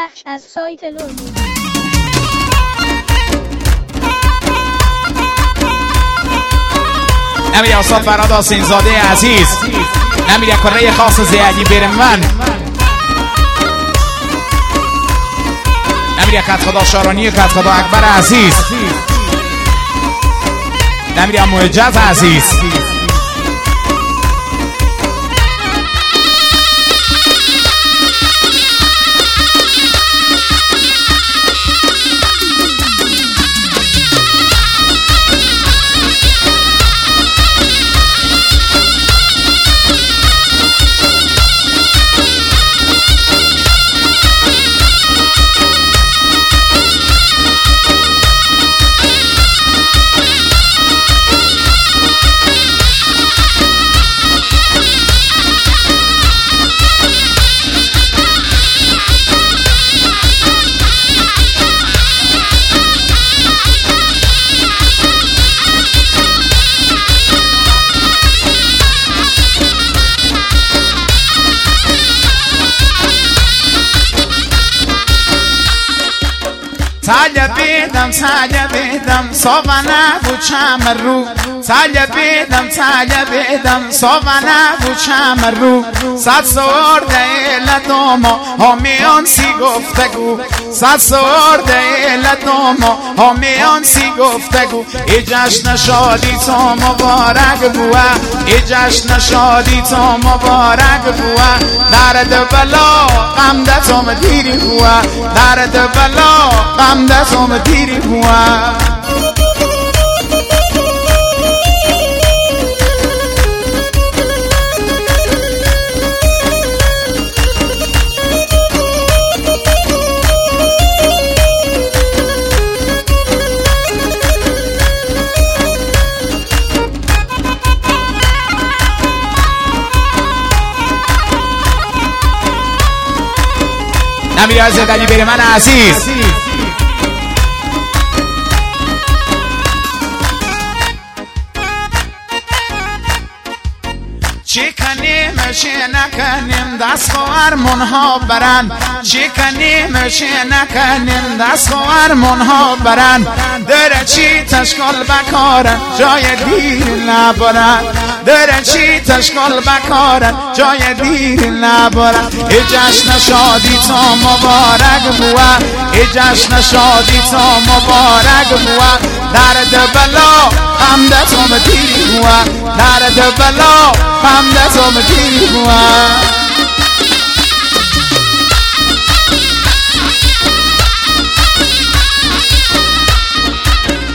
بخش از سایت لومو. نمیری آساد فراد آسین زاده عزیز، نمیری کره خاص زیادی برم من، نمیری کت خدا شارانی کت خدا اکبر عزیز، نمیری معجز عزیز. سالبیدم سوانه و چمرو، سالبیدم سوانه و چمرو، صد سورده لدوما همیان سی گفتگو، صد سورده لدوما همیان سی گفتگو. ای جشن شادی تو مبارک بوه، ای جشن شادی تو مبارک بوه، درد بلا غم دتم دیری بوه، درد بلا غم دتم دیری بوه. نمیری از زندگی بری من عزیز، چی کنیم چی نکنیم دست خوارمون ها برن، چی کنیم چی نکنیم دست خوارمون ها برن، داره چی تشکل بکارن جای دیر نبرن، داره چی تشکل بکارن جای دیر نبرن. ای جشن شادی تو مبارک بوه، ای جشن شادی تو مبارک بوه، درد بلا غم دتم دیری بوه، درد بلا غم دتم دیری بوه.